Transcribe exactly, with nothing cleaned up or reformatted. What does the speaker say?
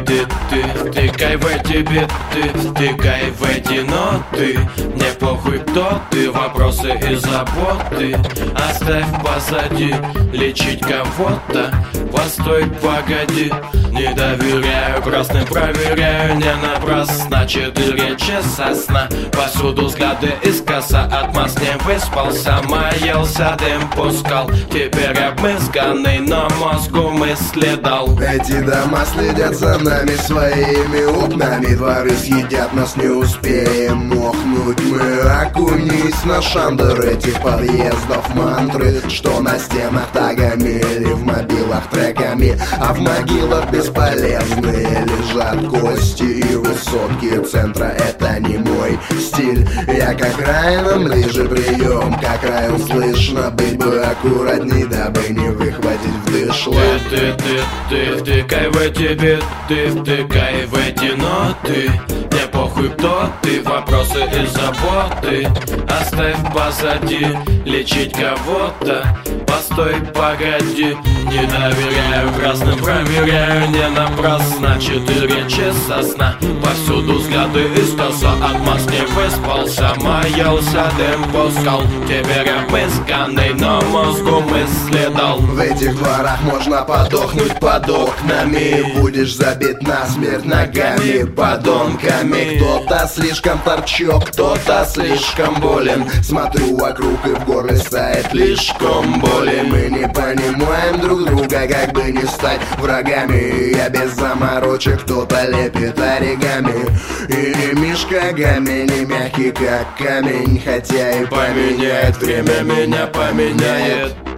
ты, ты, втыкай в эти биты, втыкай в эти ноты. Мне похуй, кто ты, вопросы и заботы оставь позади, лечить кого-то. Постой, погоди, не доверяю красным, проверяю не напрасно. Четыре часа сна, повсюду взгляды искоса. От масс не выспался, маялся, дым пускал. Теперь обмызганный, но мозгу мысли дал. Эти дома следят за нами своими окнами. Дворы съедят, нас не успеем мохнуть. Мы окунись на шандер этих подъездов. Мантры, что на стенах тагами или в мобилах треками, а в могилах бесполезные лежат кости и высотки центра. Это не мой стиль. Я как Райаном ближе прием, как Райан слышно. Быть бы аккуратней, дабы не выхватить вдышло. Ты, ты, ты, ты, втыкай в эти биты, втыкай в эти ноты. Мне похуй, кто ты, вопросы и заботы оставь позади, лечить кого-то. Постой, погоди, не доверяю красным, проверяю не напрасно. Четыре часа сна, повсюду взгляды искоса. От масс не выспался, маялся, дым пускал. Теперь обысканный, но мозгу мысли дал. В этих дворах можно подохнуть под окнами. Будешь забит насмерть ногами, подонками. Кто-то слишком торчок, кто-то слишком болен. Смотрю вокруг и в горле стоит лишком боли. Мы не понимаем друг друга, как бы не стать врагами. Я без заморочек, кто-то лепит оригами. И не мишка Гамми, не мягкий как камень. Хотя и поменяет, время меня поменяет.